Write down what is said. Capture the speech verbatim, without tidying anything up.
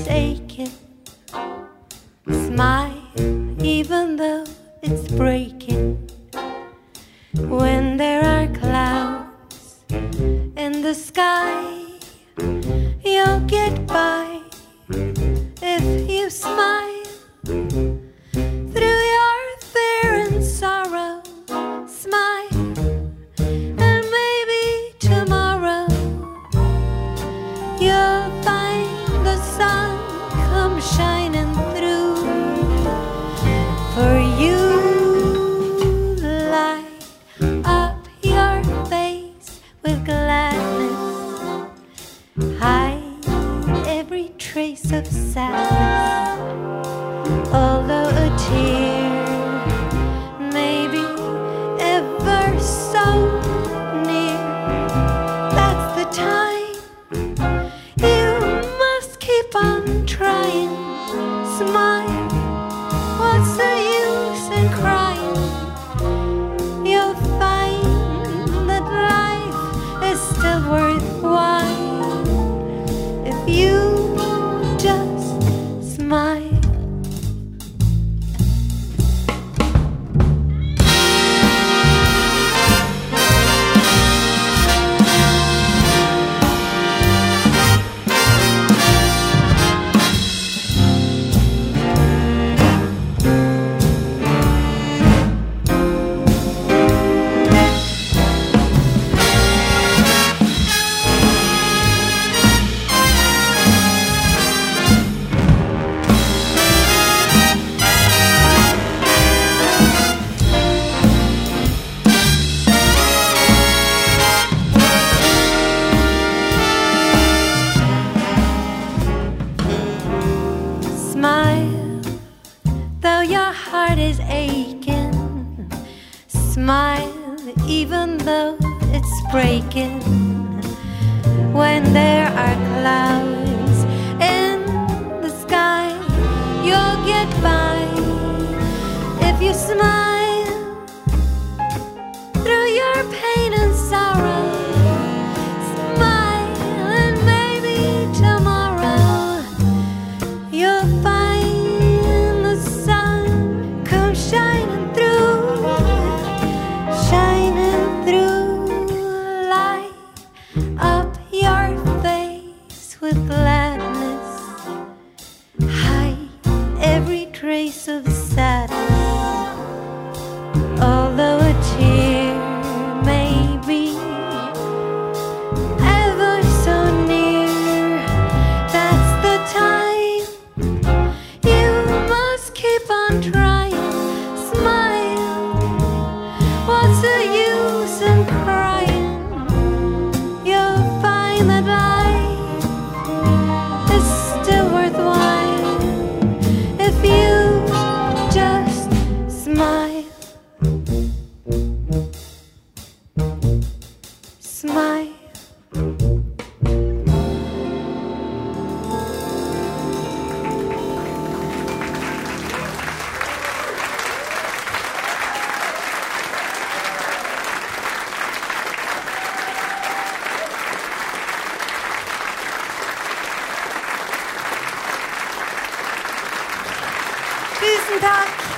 is aching. Smile even though it's breaking. When there are clouds in the sky, you'll get by if you smile. Through your fear and sorrow, smile, and maybe tomorrow you'll find the sun come shining through. For you light up your face with gladness, hide every trace of sadness. Although a tear may be ever so near, that's the time you must keep on trying. Smile, what's the use in crying? You'll find that life is still worthwhile if you just smile. Smile, though your heart is aching. Smile, even though it's breaking. When there are clouds in the sky, you'll get by if you smile. Through your pain and sorrow, smile, and maybe tomorrow you'll find the sun come shining through, shining through. Light up your face with gladness, hide every trace of sadness. Although a tear may be ever so near, that's the time you must keep on trying. Smile, what's the use in crying? You'll find that life is still worthwhile if you just smile. Smile. Tusen takk.